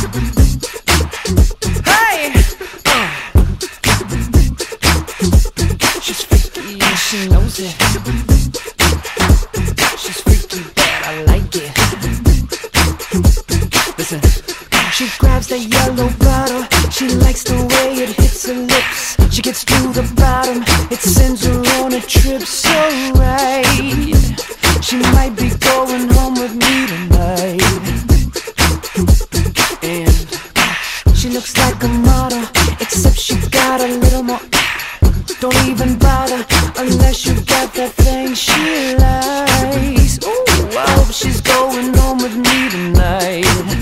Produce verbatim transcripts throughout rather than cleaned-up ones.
Hey! Uh. She's freaky and she knows it. She's freaky but I like it. Listen. She grabs that yellow bottle. She likes the way it hits her lips. She gets to the bottom. It sends her on a trip so right. She might be going home with me tonight. And she looks like a model, except she got a little more. Don't even bother unless you got that thing she likes. Ooh, I hope she's going home with me tonight.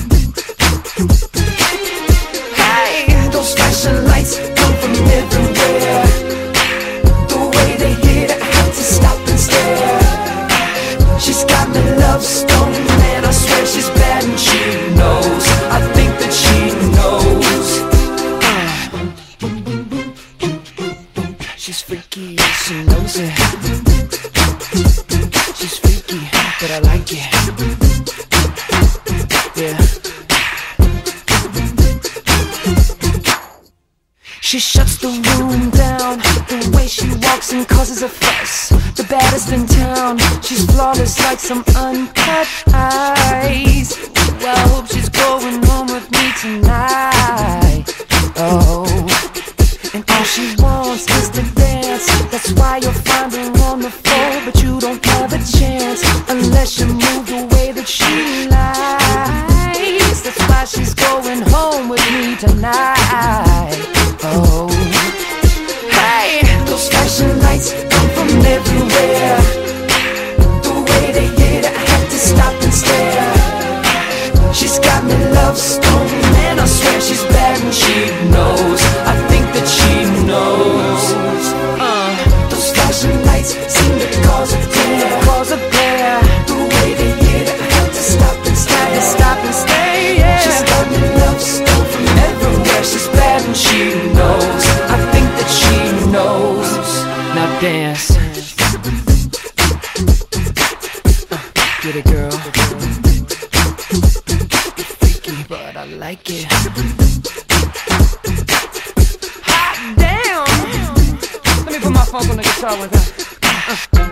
Hey, those flashing lights come from everywhere. The way they hit, I have to stop and stare. She's got me love stone, and I swear she's bad and she knows. I think that she knows. uh. She's freaky, she knows it. She's freaky, but I like it. Yeah. She shuts the room down. The way she walks and causes a fuss. The baddest in town. She's flawless like some uncut eyes. Ooh, I hope she's going home with me tonight. Oh, and all she wants is to dance. That's why you'll find her on the floor, but you don't have a chance unless you move the way that she likes. That's why she's going home with me tonight. Oh, hey, those flashing lights come from everywhere. The way they hit, I have to stop and stare. She's got me love stone, and I swear she's bad and she knows. I think that she knows. Uh, those flashing lights seem to cause a glare. Cause a glare. The way they hit, I have to stop and stare. Stop and stay. Yeah. She's got me love stone from everywhere. She's bad and she knows. I think that she knows. Now dance. Uh, get it, girl. You're freaky, but I like it. Hot damn! Let me put my funk on the guitar one time. Uh.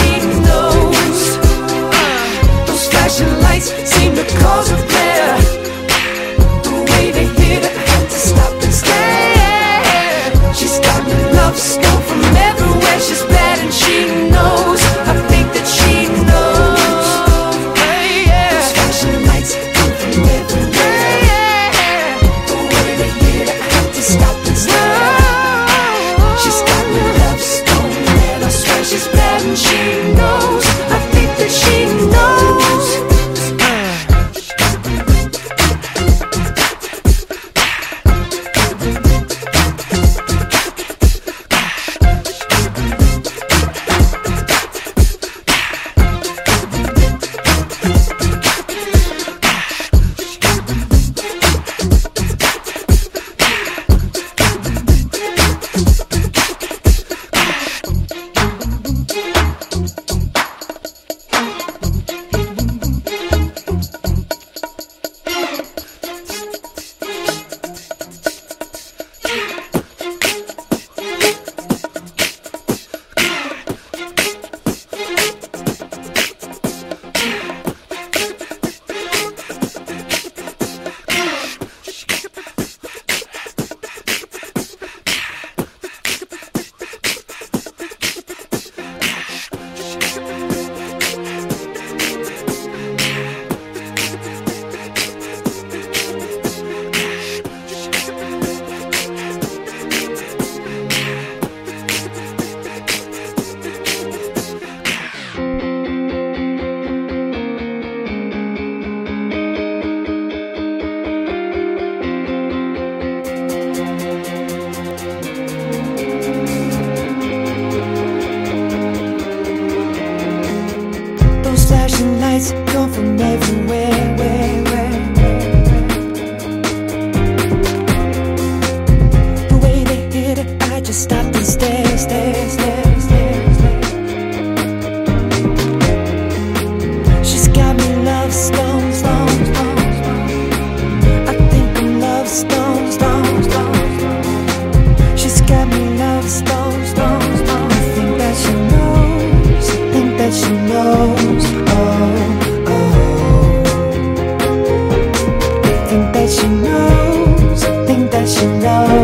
Seem to cause a flare. that she knows, think that she knows.